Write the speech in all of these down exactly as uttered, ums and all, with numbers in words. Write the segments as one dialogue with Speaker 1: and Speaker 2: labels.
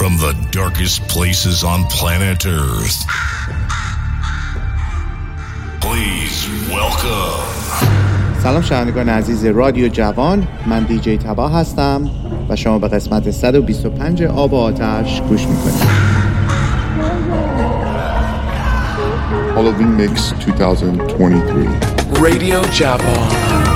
Speaker 1: from the darkest places on planet Earth. Please welcome.
Speaker 2: سلام شنوندگان عزیز رادیو جوان، من دیجی تبا هستم و شما به قسمت صد و بیست و پنج آب و آتش گوش میکنید.
Speaker 3: Halloween Mix twenty twenty-three
Speaker 4: رادیو جوان.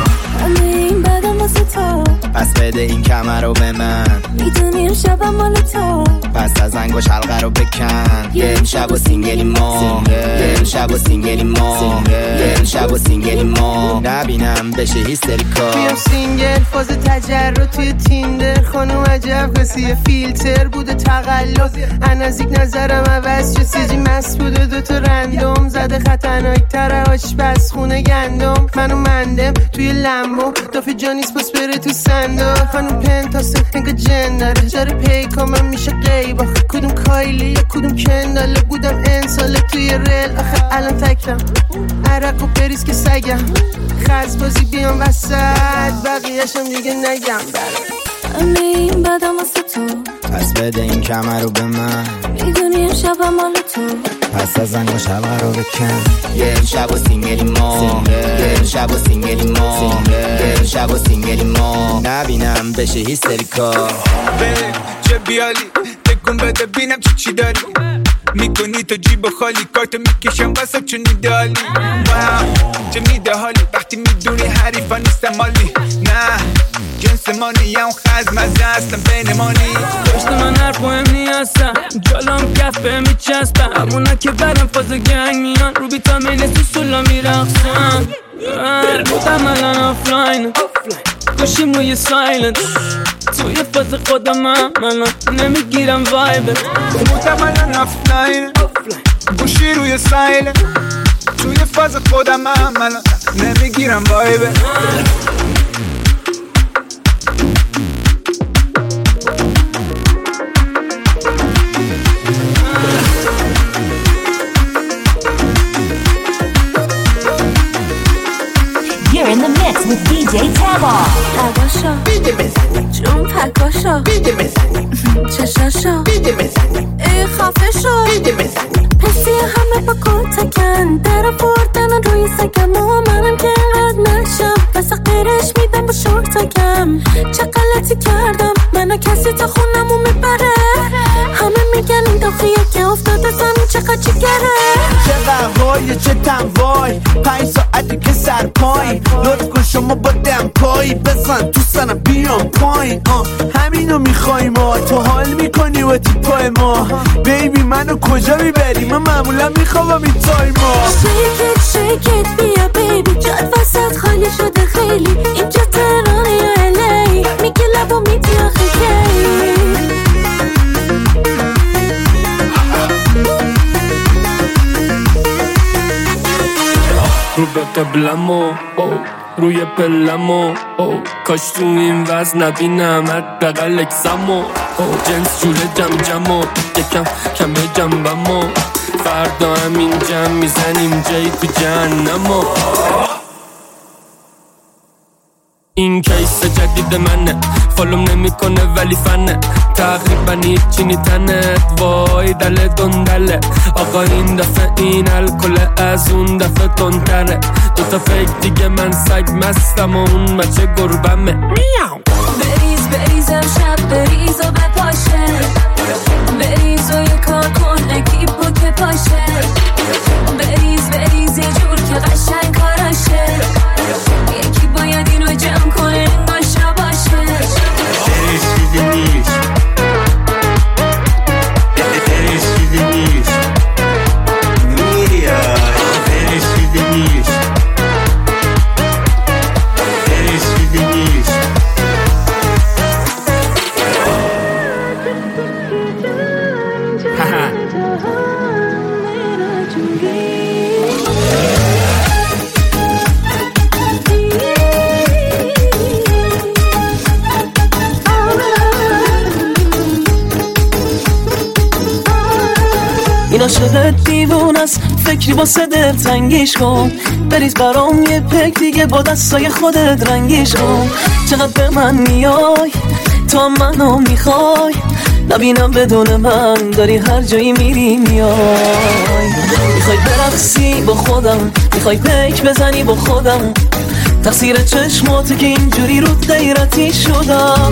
Speaker 5: پس بده این کمر رو به من،
Speaker 6: میدونیم شبم مال تو،
Speaker 5: پس از انگوش حلقه رو بکن. یه امشب و سینگلی ما، یه امشب و سینگلی ما، یه امشب و سینگلی ما، نبینم بشه هیستریکا.
Speaker 7: بیام سینگل فاز تجربه توی تیندر، خانم عجب کسی فیلتر بوده تقلب. نزدیک نظرم عوض شد، سیجی مست بوده دوتا رندوم زده خطرناک تره آشپز خونه گندم. منو مندم توی لمبو دافی جانیس پس بره تو سندا. خانم پنتاسه انگا جن داره جاره پیکا من میشه قیبا. کدوم کایلی یا کدوم کنداله، بودم انساله توی ریل آخه الان تکرم عرق و بریز که سگم. خزبازی بیام وسط بقیهشم دیگه نگم.
Speaker 6: همه این بدم واسه تو،
Speaker 5: پس بده این کمر رو به من،
Speaker 6: میدونیم شبم مال تو،
Speaker 5: پس از انگوش حلقه رو بکن. یه امشب و سینگلی ما، یه امشب و سینگلی ما، یه امشب و سینگلی ما، نبینم بشه هیستریکا.
Speaker 8: بله چه بیالی تکون بده بینم چی چی داری میکنی تو جیب خالی، کارتو میکشم واسه چون ایدالی. چه میده حالی وقتی میدونی حریفا نیستم مالی. نه جنس ما نیم خزم از اصلا بین مانی.
Speaker 9: داشت من حرف مهم نیستم، جالام کفه میچستم، همونا که برم فاز گنگ میان رو بیتا مینه تو سولا میرخصم. بودم الان آفلاین گوشیم روی سایلنت، توی فاز خودم هم الان نمیگیرم وایبت.
Speaker 8: بودم الان آفلاین گوشی روی سایلنت، توی فاز خودم هم الان نمیگیرم وایبت.
Speaker 10: You're in the mix with دی جی Taba.
Speaker 6: پگاشا
Speaker 7: بیده بزنیم
Speaker 6: جون پگاشا
Speaker 7: بیده بزنیم
Speaker 6: چشاشا
Speaker 7: بیده بزنیم
Speaker 6: ای خفه شو
Speaker 7: بیده بزنیم.
Speaker 6: پسی همه با کتکن در بردن روی سگم و منم که اینقدر نشم بس قیرش میدم با شورتکم. چه غلطی کردم منو کسی تا خونمو میبره، همه میگن این داخیه که افتاده زمین چقدر چگره.
Speaker 11: چه قهوای چه تنوای پنج ساعتی که سر پایین، لطف کن شما با دم پایی بزن تو سنم بیام پایین. همینو میخوای ما، تو حال میکنی و تیپای ما. بیبی منو کجا میبری، من معمولا میخوام این تای ما.
Speaker 6: شیکت شیکت بیا بیبی، جاد وسط خالی شده خیلی. اینجا تهرانه یا الی، میگه لبو میدی آخه کی.
Speaker 9: رو به قبلمو روی پلمو کاش تو این وز نبینم حداقل اکسمو. جنس جوله جم جمو یکم کمه جنبمو، فردا همین جم میزنیم جایی تو جهنمو. این کیس جدید منه، فالوم نمیکنه ولی فنه، تقریبا هیچی نیتنت وای دل دندله. آقا این دفعه این الکل از اون دفعه تندتره، دوتا فکر دیگه من سگ مستم و اون بچه گربمه. میاو
Speaker 6: بریز بریز امشب بریز و بپاشه، بریز و یه کار کن اکیپو که پاشه. بریز بریز یه جور که قشنگ کاراشه، یکی باید اینو جمع کنه ناشا باشه.
Speaker 12: بریز شیده نیست، بریز شیده نیست، میاد بریز شیده نیست، بریز شیده نیست.
Speaker 13: این عاشق دیوونست، فکری واسه دل تنگیش کن. بریز برام یه پک دیگه با دستای خودت رنگیش کن. چقدر به من میای تا منو میخوای، نبینم بدون من داری هر جایی میری میای. میخوای برقصی با خودم، میخوای پیک بزنی با خودم، تقصیر چشماته که اینجوری رو غیرتی شدم.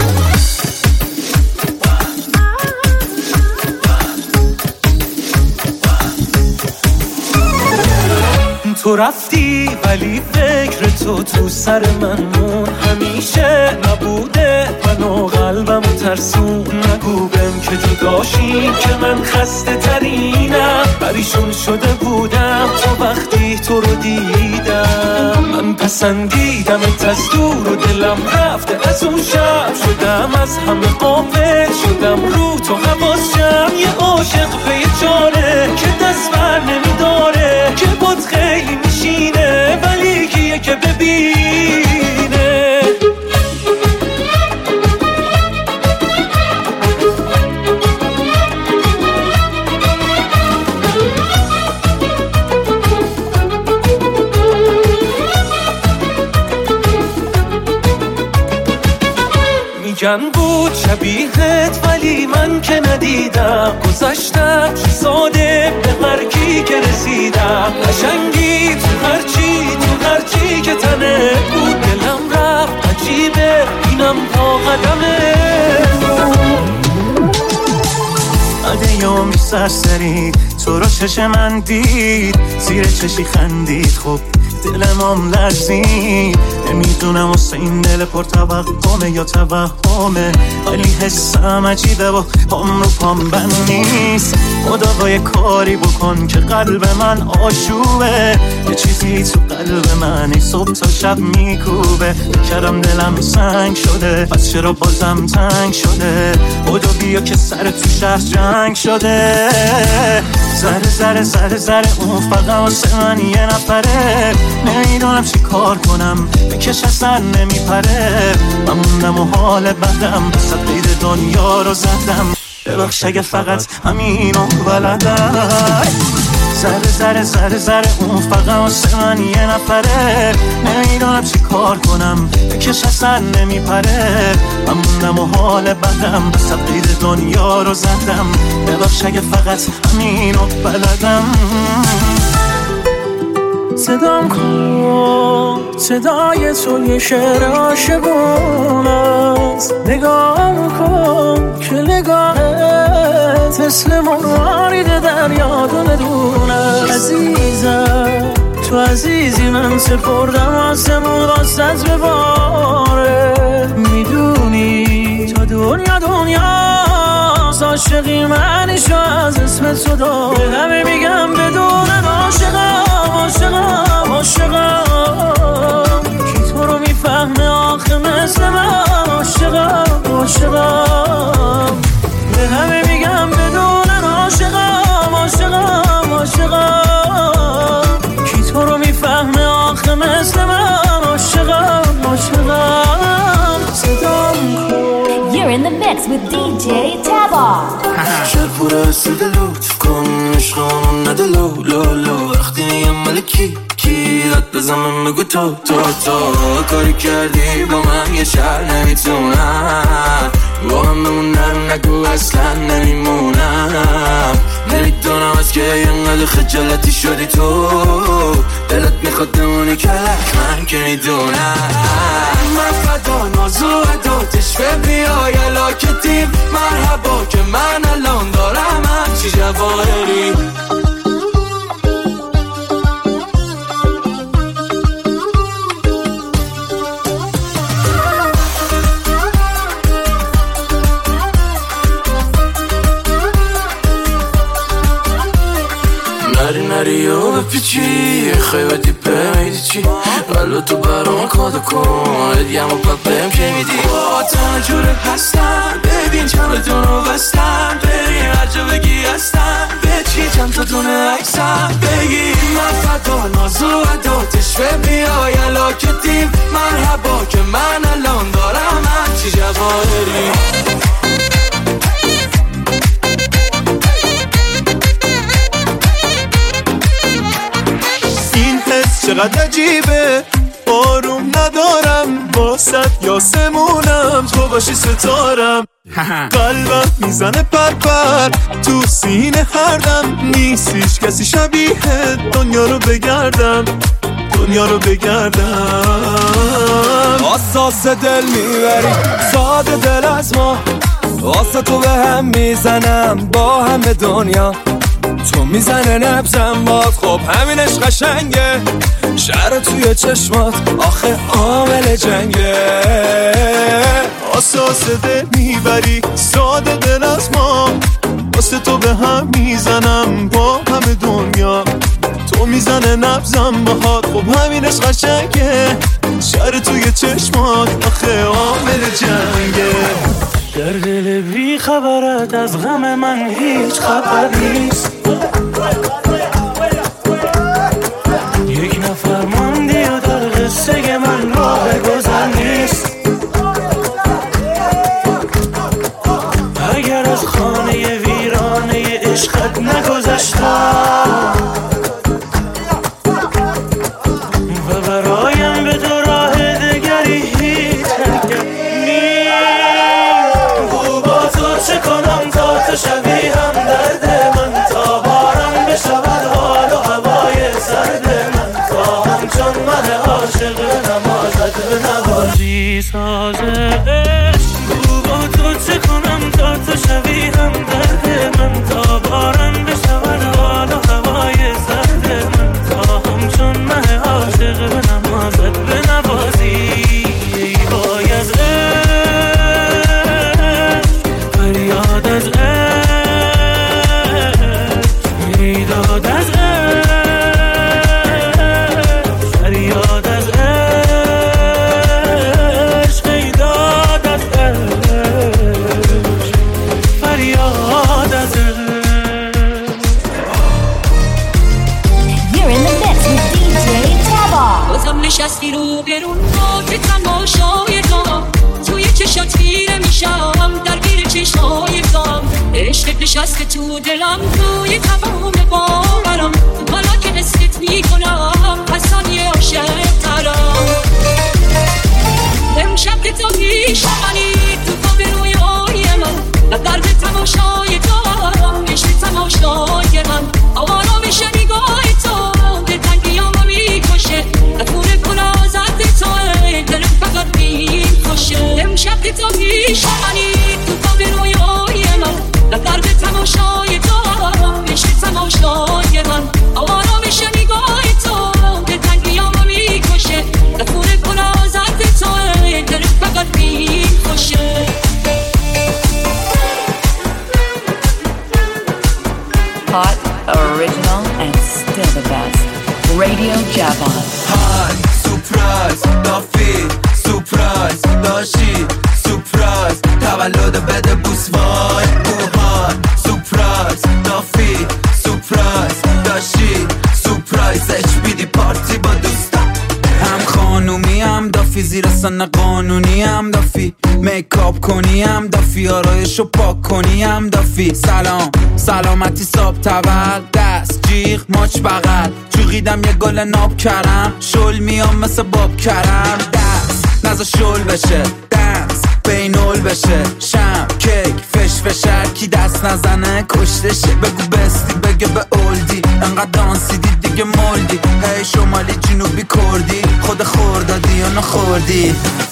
Speaker 4: تو رفتی ولی فکر تو تو سر من مون، همیشه نبوده منو قلبم ترسون. نگو بهم که جداشیم که من خسته ترینم، پریشون شده بودم تا وقتی تو رو دیدم. من پسندیدم از دور و دلم رفته از اون شب، شدم از همه غافل شدم رو تو حواسم. یه عاشق به یه جاره که دست بر نمیداره، که بود خیلی میشینه ولی کیه که ببینه. میگن بود شبیهت ولی من که ندیدم، گذشتم ساده به هر کی که رسیدم. قشنگی تو هرچی تو هرچی که تنه بود، دلم رفت عجیبه اینم تا قدمه. عده یومی سرسری تو رو چش من دید، زیر چشی خندید خب دلم هم لرزید. نمیدونم واسه این دل پر توقمه یا توهمه، ولی حسم عجیبه و پام رو پام بند نیست. خدا باید کاری بکن که قلب من آشوبه، یه چیزی تو قلب من ای صبح تا شب میکوبه. بکرم دلم سنگ شده پس چرا بازم تنگ شده، خدا بیا که سر تو شهر جنگ شده. زره زره زره زره اون فقط واسه من یه نفره، نمیدونم چی کار کنم بکش اصلا نمیپره. من موندم و حال بدم صد قید دنیا رو زدم، ببخش اگه فقط همینو بلدم. زره زره زره زره اون فقط واسه من یه نفره، نمیدونم چی کار کنم بکش اصلا نمیپره. من موندم و حال بدم صد قید دنیا رو زدم، ببخش اگه فقط همینو بلدم. صدام کن صدای تو یه شعر عاشقون است، نگاه کن که نگاهت مثل مرارید دریا دونه دونه. عزیزم تو عزیزی من سپردم آسمون واسط بباره. میدونی تا دنیا دنیا عاشقی منشو از اسم تو دار، به همه میگم بدون عاشقم عاشقم عاشقم. کی تو رو میفهمه آخه مثل من عاشقم عاشقم. به همه میگم بدون عاشقم عاشقم عاشقم. کی تو رو میفهمه آخه مثل من عاشقم عاشقم. صدام کن.
Speaker 10: You're in the mix with دی جی Taba.
Speaker 11: شهر پوره سود لطف کن عشقان نده لو لو لو. وقتی نیم ملکی کی رد بزنم بگو تو تو تو. کاری کردی با من یه شهر نمیتونم، با هم بمونم نگو اصلا نمیمونم. نمیدونم از که اینقدر خجالتی شدی تو، دلت میخواد بمونی که من که میدونم. من فدا نازو عداتش بیای علاکتیم، مرحبا که من الان دارم همچی جواهری. نری نری و بپیچی خیلی دیپه میدی چی، ولو تو برام کادو کن ادیم و پپم که میدی. با تنها جوره هستم ببین چندتون رو بستم، بریم هر جا بگی هستم به چی چند تا دونه عکسم بگی. من فدا نازو عداتش بیای علاکتیم، مرحبا که من الان دارم همچی جواهری.
Speaker 4: چقدر عجیبه آروم ندارم واسط یاسمونم، تو باشی ستارم
Speaker 14: قلبم میزنه پر پر تو سینه هر دم، نیستیش کسی شبیه دنیا رو بگردم، دنیا رو بگردم.
Speaker 15: اساس دل میبری ساده دل از ما، واسه تو به هم میزنم با همه دنیا، تو میزنه نبزم باد، خب همینش قشنگه، شهر توی چشمات آخه عامل جنگه.
Speaker 14: اساس دل میبری ساده دل از ما، واسه تو به هم میزنم با همه دنیا، تو میزنه نبزم باهات، خب همینش قشنگه، شهر توی چشمات آخه عامل جنگه.
Speaker 4: در دل بی خبرت از غم من هیچ خبر نیست، یک نفر ماندی و در قصه من راه گذر نیست. اگر از خانه ویرانه عشقت نگذشتم و برایم به تو راه دگری هیچ چه کنم تا تو شبیه هم درد من، تا بارم بشود حال و هوای سرد من، تا همچون من عاشق نمازت به نوازی ساز عشق. با تو چه کنم تا تو شبیه هم درد من، تا بارم بشود حال و هوای سرد من، تا همچون من عاشق نمازت به نوازی. ای وای از فریاد از عشق، میداد از عشق، فریاد از عشق، میداد از عشق، فریاد از عشق.
Speaker 10: You're in the mix with دی جی Taba.
Speaker 16: بازم نشستی رو برون با که تماشای تو، توی چشات خیره میشم درگیر چشمای تو، عشقت نشسته تو دلم توی تمام باورم، حالا که حست میکنم از ثانیه عاشق ترم. امشب که تو میشانی تو خواب رویای من، و درد تماشای تو عشق تماشای من، آوارا میشه نگاه تو دلتنگیامو میکشه، نتونه گنازت تو دلم فقط میکشه. امشب که تو میشانی تو خواب رویای من، و درد تماشای تو عشق تماشای من، آوارا میشه نگاه تو دلتنگیامو میکشه، نتونه گنازت تو دلم فقط میکشه.
Speaker 17: Hot, original, and still the best. Radio Javon.
Speaker 15: Hi, surprise, دافی surprise، داشی surprise، تولد بده بوس وای موهای surprise، دافی surprise، داشی surprise، اچ بی دی پارتی با دوستم، هم خانومی هم دافی، زیر سن قانونی هم دافی، میکاپ کنی هم دافی، آرایشو پاک کنی هم دافی. سلام سلامتی صاحب تول، دست جیغ ماچ بغل، جوغیدم یه گل ناب کرم، شل میام مثل باب کرم، دست نزا شل بشه، دنس بینول بشه، شم کیک فش فشر، کی دست نزنه کشتشه، بگو بستی بگه به اولدی، انقدر دانسیدی دیگه مولدی، هی شمالی جنوبی کردی، خود خوردادی یا نخوردی.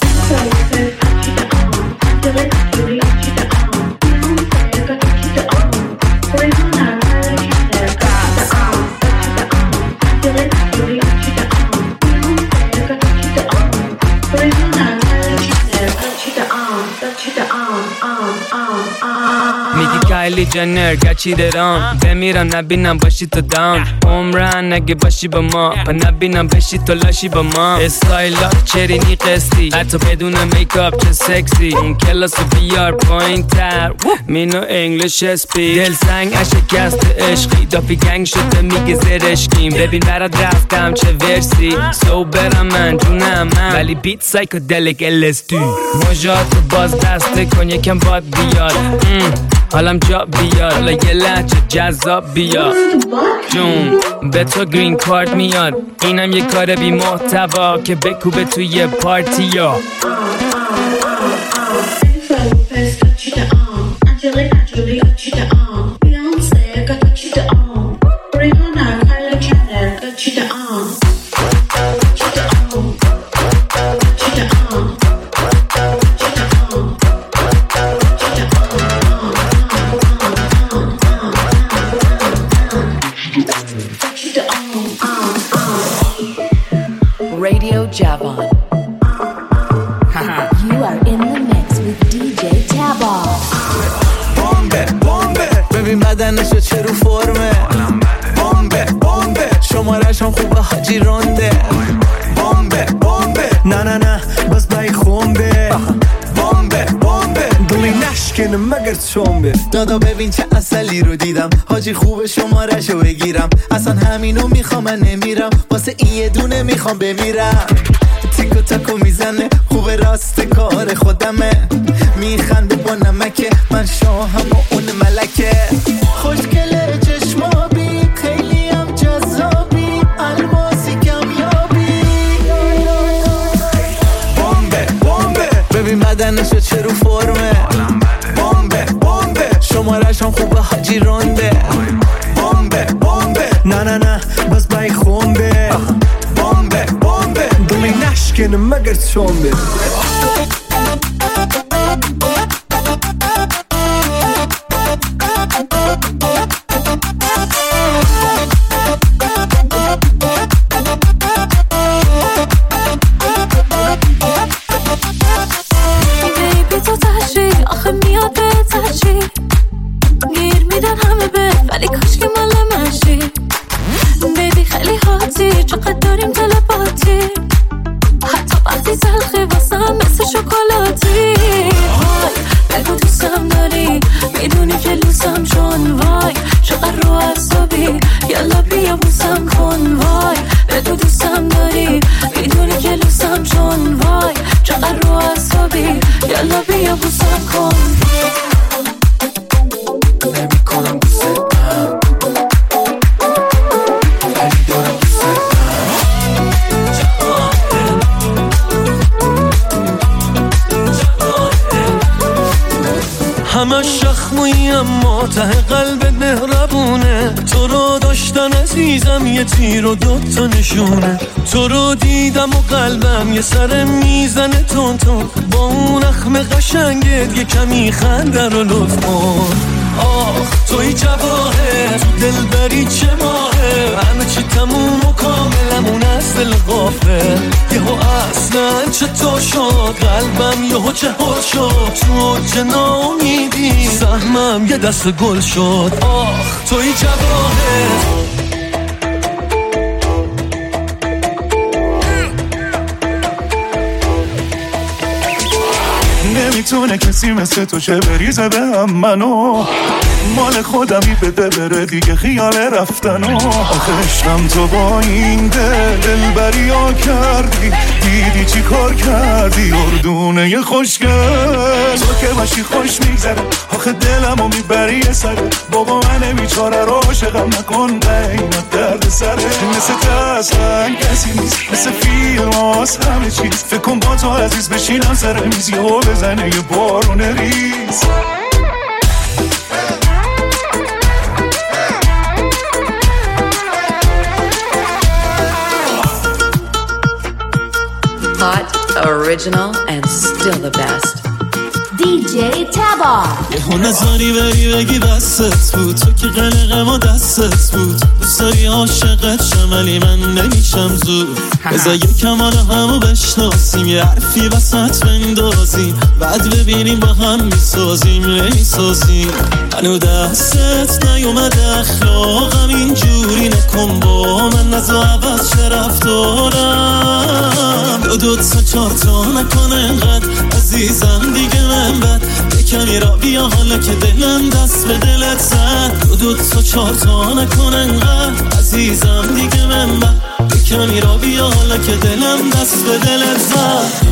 Speaker 9: میگی کایلی جنر گچی درام، بمیرم نبینم باشی تو دام، عمرن نگه باشی با ما و نبینم بشی تو لاشی با ما. استایلا چرینی قسطی حتی بدون میکاپ چه سکسی، اون کلاس بیار پایین تر مینو انگلیش اسپی، دل سنگ اشکست عشقی، دافی گنگ شده میگه زرشکیم، ببین برات رفتم چه ورسی، سو برم من جونم من، ولی بیت سایکودلیک الستو، مجاتو باز دسته کن یکم باد بیاد، حالم جا بیاد، حالا یه لحچه جذاب بیاد، جون به تو گرین کارت میاد، اینم یه کار بی محتوا که بکوبه توی پارتی ها.
Speaker 11: بدنشو چه رو فرمه بمبه بمبه شمارش هم خوبه حاجی رونده بمبه بمبه نه نه نه باز بای خونده بمبه بمبه دلی نشکنه مگر چومبه دادا ببین چه اصلی رو دیدم حاجی خوبه شمارشو بگیرم اصلا همینو میخوام من نمیرم واسه این یه دونه میخوام بمیرم تیکو تاکو میزنه خوبه راست کار خودمه میخنده با نمکه من شاهم و اون ملکه خوشگله چشمابی خیلی هم جذابی الماسی کمیابی بمبه بمبه ببین بدنشو چه رو فرمه بمبه بمبه شمارش هم خوبه حاجی رونده بمبه بمبه نه نه نه باز بای خونده بمبه بمبه دلی نشکنه مگر چومبه
Speaker 6: ولی کاش که مال منشی بیبی خیلی حاطی چقدر داریم تلپاتی حتی وقتی تلخی واسم مثل شکلاتی وای بگو دوستم داری میدونی که لوسم چون وای چقدر رو عصبی یالا بیا بوسم کن وای بگو دوستم داری میدونی که لوسم چون وای چقدر رو عصبی یالا بیا بوسم کن نمیکنم دوستم
Speaker 14: همه شخموی اما ته قلب مهربونه تو رو داشتن عزیزم یه تیر و دوتا نشونه تو رو دیدم و قلبم یه سر میزنه تون تون با اون اخم قشنگت یه کمی خنده رو لطف کن آخ توی جواهر تو دل بری چه ماهه همه چی تموم و کاملمون از دل غافه یهو اصلا چه تو شد قلبم یهو چه هر شد تو چه ناامیدی سهمم یه دست گل شد آخ توی جواهر نمیتونه کسی مثل تو چه بریزه به هم منو مال خودمی بده بره دیگه خیال رفتنو آخه عشقم تو با این دل دلبری ها کردی دیدی چی کار کردی اردونه ی خوشگل تو که باشی خوش میگذره آخه دلمو میبری یه سره بابا من بیچاره رو عاشقم نکن قیمت درد سره مثل تسلن کسی نیست مثل فیلم هاست همه چیز فکر کن با تو عزیز بشینم سر میز یهو بزنه یه بارون ریز
Speaker 17: Hot, original, and still the best.
Speaker 10: دی جی تبا
Speaker 14: یهو نظری بری بگی بستت بود تو که قلقم و دستت بود دوست داری عاشقت شم ولی من نمیشم زود بذار یکم حالا همو بشناسیم یه حرفی وسط بندازیم بعد ببینیم با هم میسازیم نمیسازیم هنو دستت نیومده اخلاقم اینجوری نکن با من نزا عوض چه رفتارم دو دو تا چار تا نکنه انقدر عزیزم دیگه من بد کمی را بیا حالا که دلم دست به دلت زد دو دو تا چار تا نکنه انقدر عزیزم دیگه من بد کمی را بیا حالا که دلم دست به دلت زد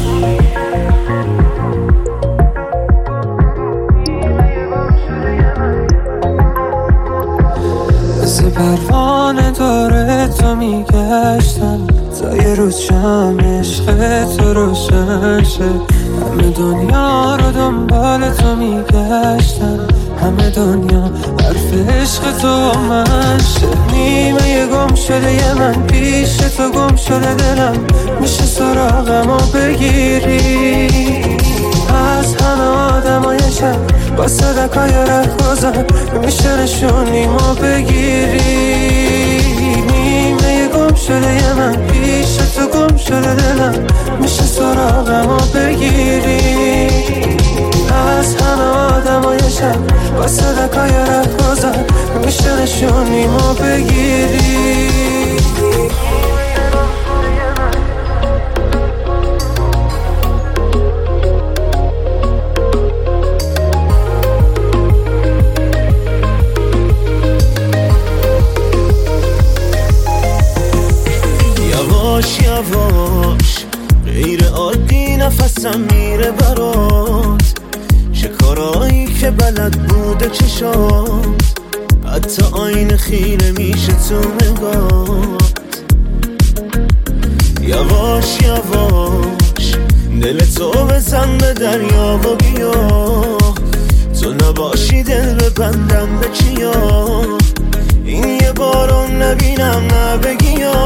Speaker 14: مثل پروانه داره تو میگشتم تا یه روز شم عشق تو روشن شه همه دنیا رو دنبال تو میگشتم همه دنیا حرف عشق تو من شه نیمه یه گم شده یه من پیش تو گم شده دلم میشه سراغم و بگیری از همه آدم های شب با صدقای ره گذر میشه نشونیم و بگیری نیمه یه گم شده یه من پیش تو گم شده دلم میشه سراغم و بگیری از همه آدم های شب با صدقای ره گذر
Speaker 11: منو بگیری.
Speaker 14: یواش یواش غیر عادی نفسم میره برات، چه کارایی که بلد بوده چشات، حتی آینه خیره میشه تو نگات. یواش یواش دل تو بزن به دریا و بیا، تو نباشی دل ببندم به کیا، این یه بارو نبینم نبگیا.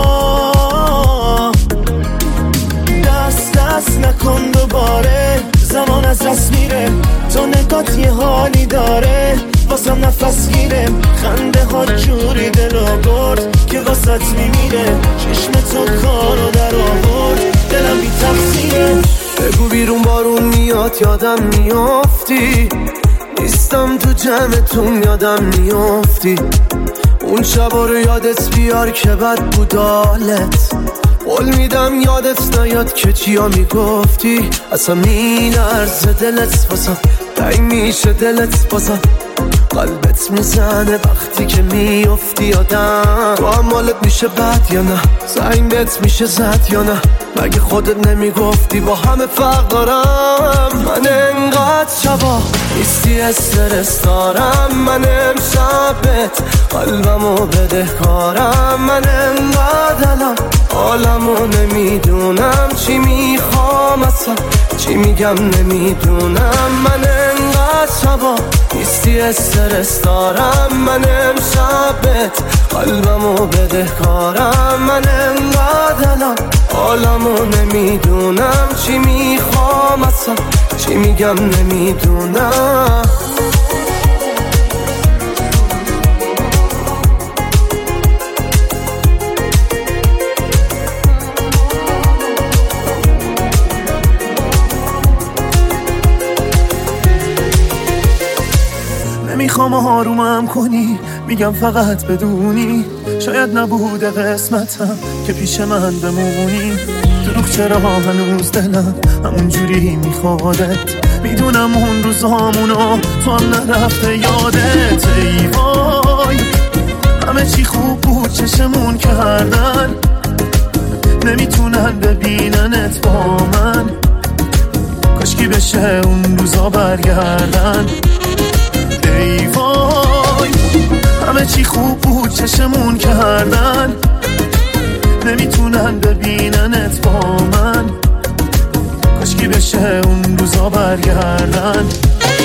Speaker 14: دست دست نکن دوباره، زمان از دست میره، تو نگات یه حالی داره واسم نفس گیره. خنده ها جوری دلو برد که واسط میمیره، چشم تو کارو در آورد دلم بی تقصیره.
Speaker 11: بگو بیرون بارون میاد یادم میافتی، نیستم تو جمعتون یادم میافتی. اون شبا رو یادت بیار که بد بود حالت، قول میدم یادت نیاد که چیا میگفتی. اصلا میلرزه دلت واسم، تنگ میشه دلت واسم، قلبت میزنه وقتی که میافتی یادم. تو هم حالت میشه بد یا نه، زنگت میشه زد یا نه، مگه خودت نمیگفتی با همه فرق دارم. من انقدر شبا نیستی استرس دارم، من امشبت قلبمو بده کارم. من انقدر الان حالمو نمیدونم، چی میخوام اصلا چی میگم نمیدونم. من انقدر شبا نیستی استرس دارم، من امشبت قلبمو بده کارم. من انقدر الان حالمو نمیدونم، چی میخوام اصلا چی میگم نمیدونم.
Speaker 14: نمیخوام آرومم کنی، میگم فقط بدونی شاید نبوده قسمتم که پیش من بمونی. دروغ چرا هنوز دلم همونجوری میخوادت، میدونم اون روزامونو تو هم نرفته یادت. ای وای همه چی خوب بود چشمون کردن، نمیتونن ببیننت با من، کاشکی بشه اون روزا برگردن. ای وای همه چی خوب بود چشمون کردن، نمیتونن ببیننت با من، کاشکی بشه اون روزا برگردن.